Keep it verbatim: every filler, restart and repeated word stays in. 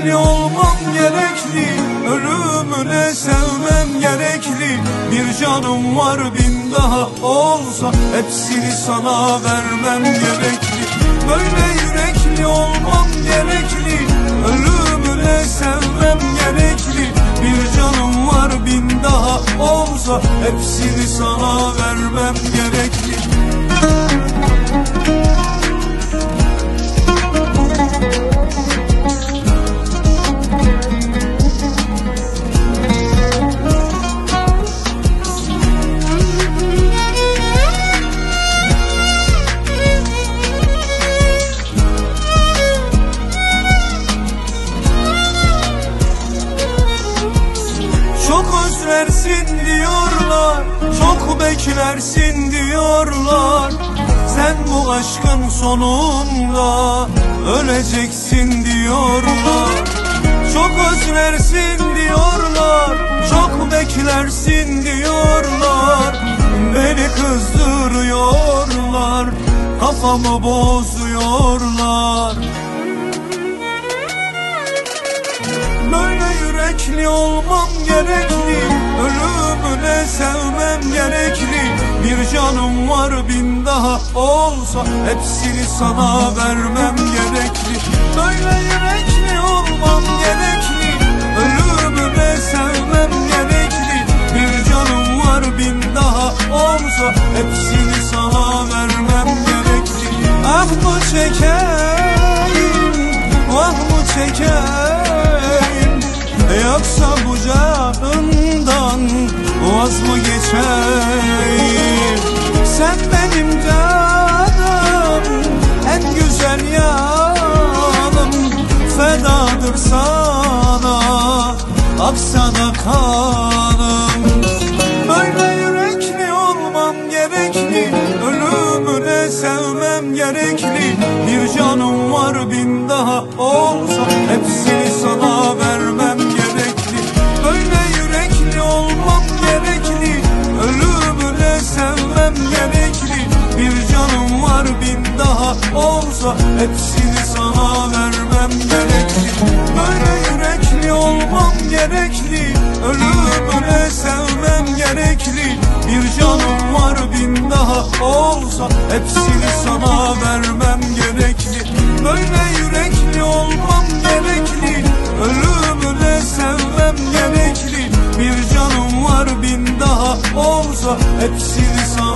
yürekli olmam gerekli, ölümüne sevmem gerekli. Bir canım var bin daha olsa hepsini sana vermem gerekli. Böyle yürekli olmam gerekli, ölümüne sevmem gerekli. Bir canım var bin daha olsa hepsini sana vermem gerekli. Çok özlersin diyorlar, çok beklersin diyorlar. Sen bu aşkın sonunda öleceksin diyorlar. Çok özlersin diyorlar, çok beklersin diyorlar. Beni kızdırıyorlar, kafamı bozuyorlar. Böyle yürekli olmam gerekli, ölümüne sevmem gerekli. Bir canım var bin daha olsa hepsini sana vermem gerekli. Böyle yürekli olmam gerekli, ölümüne sevmem gerekli. Bir canım var bin daha olsa hepsini sana vermem gerekli. Ah mı çekeyim, vah mı çekeyim, yoksa bu canından vaz mı geçeyim? Sen benim canım, en güzel yanım, fedadır sana, aksa da kanım. Böyle yürekli olmam gerekli, ölümüne sevmem gerekli. Bir canım var bin daha olsa hepsini sana vermem gerekli. Böyle yürekli olmam gerekli, ölümüne sevmem gerekli. Bir canım var bin daha olsa hepsini sana vermem gerekli. Böyle yürekli olmam gerekli, ölümüne sevmem gerekli. Bir canım var bin daha olsa hepsini sana vermem gerekli. Böyle yürekli olmam gerekli, ölümüne sevmem gerekli. Bir canım var bin daha olsa hepsini sana